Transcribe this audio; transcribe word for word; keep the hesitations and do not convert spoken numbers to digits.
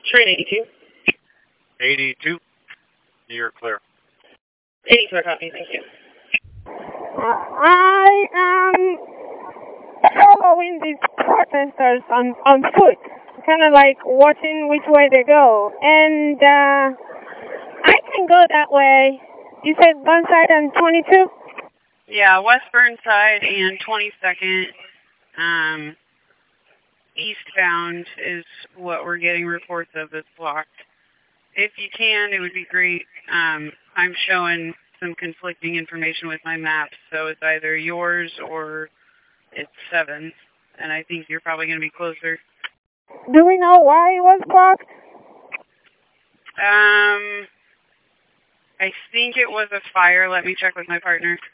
Train eighty-two. eighty-two. You're clear. eighty-two, I copy. Thank you. Uh, I am following these protesters on, on foot, kind of like watching which way they go. And uh, I can go that way. You said Burnside and twenty-two? Yeah, West Burnside and twenty-second. Um, eastbound is what we're getting reports of is blocked. If you can, it would be great. Um, I'm showing some conflicting information with my maps, so it's either yours or it's seven, and I think you're probably going to be closer. Do we know why it was blocked? Um, I think it was a fire. Let me check with my partner.